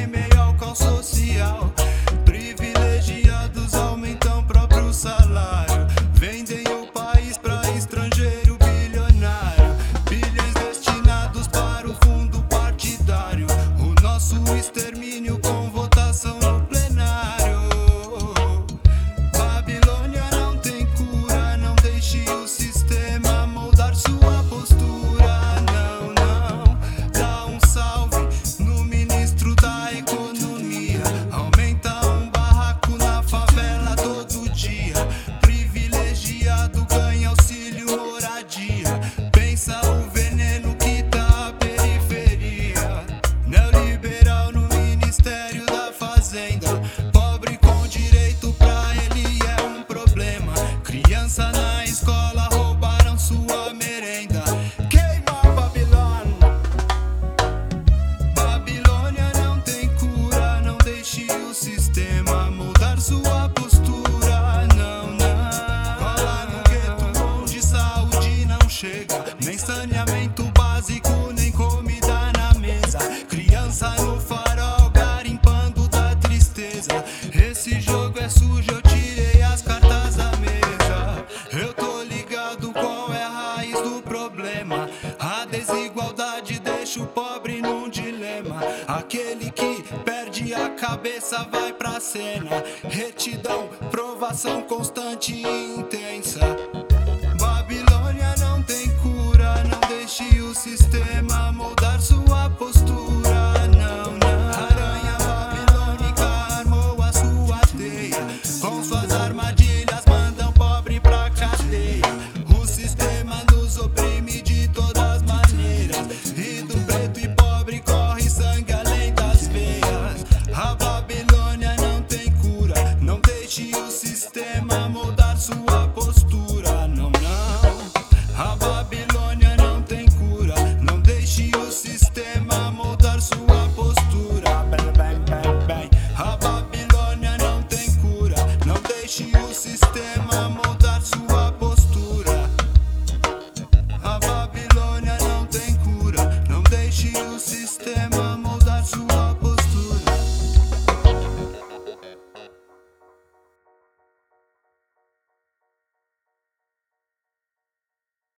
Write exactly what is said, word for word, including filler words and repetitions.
meio ao caos social. Privilegiados aumentam próprio salário, vendem o país pra estrangeiro bilionário. Bilhões destinados para o fundo partidário, o nosso extermínio com votação no plenário. Babilônia não tem cura, não deixe o sistema moldar sua postura. Não, não, dá um salve no ministro da economia. Aumenta um barraco na favela todo dia. Privilegiado ganha auxílio moradia. Pensa o veneno que tá a periferia. Neoliberal no Ministério da Fazenda. Pobre com direito pra ele é um problema. Criança na escola roubaram sua merenda. Queima Babilônia. Babilônia não tem cura, não deixe o sistema moldar sua postura. Não, não. Cola no gueto onde saúde não chega, nem saneamento básico, nem comida na mesa. Criança no farol garimpando da tristeza. Esse jogo é sujo, eu tirei as cartas da mesa. Eu tô ligado qual é a raiz do problema. A desigualdade deixa o pobre num dilema. Aquele que perde a cabeça vai pra cena. Retidão, provação constante e intensa. Babilônia não tem cura, não deixe o sistema